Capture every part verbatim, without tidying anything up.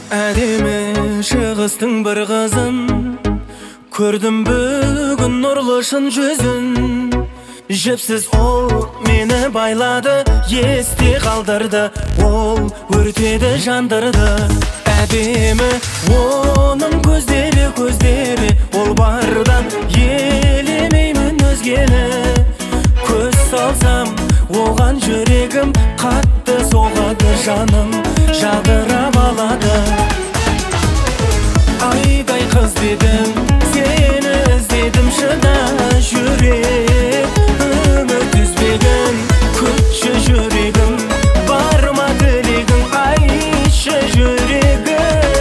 Әдемі шығыстың бір қызын көрдім бүгін нұрлы шын жүзін. Жіпсіз ол мені байлады, есте қалдырды, ол өртеді жандырды. Әдемі оның көздері көздері, ол бардан елемеймін өзгені. Көз салсам оған жүрегім қатты соғады, жаным жадырап алады. Айдай қыз дедім, сені іздедім, шыда жүрек үміт үзбегін. Күтші жүрегім, бар ма тілегің, айтшы жүрегім.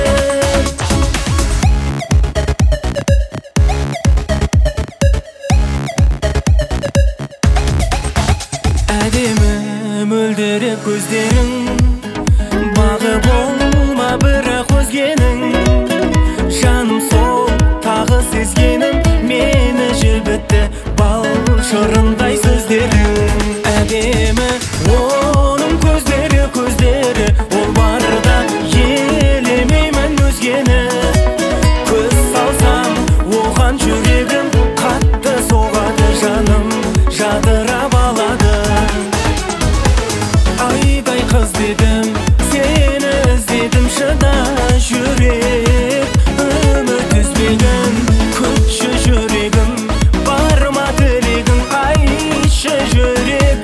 Әдемі мөлдірек көздерің, бағы болма бірақ өзгенің. Жаным сол тағы сезгенім, мені желбітті бал шырындай сөздерің. Әдемі оның көздері көздері, ол барда елемеймін өзгені. Көз салсам оған жүрегім қатты соғады, жаным жадырап алады. Айдай қыз дедім, сені іздедім, шыда жүрек үміт үзбегін. Күтші жүрегім, бар ма тілегің, айтшы жүрегім.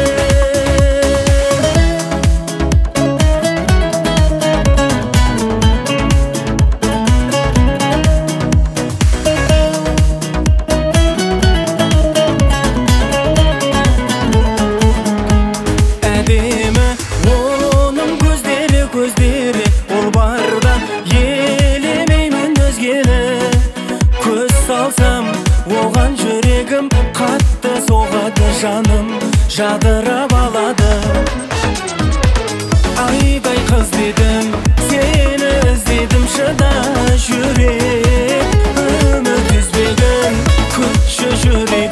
Әдемі оның көздері көздері, ол барда елемеймін өзгені. Көз салсам оған жүрегім қатты соғады, жаным жадырап алады. Айдай қыз дедім, сені іздедім, шыда жүрек үміт үзбегін. Күтші жүрегім,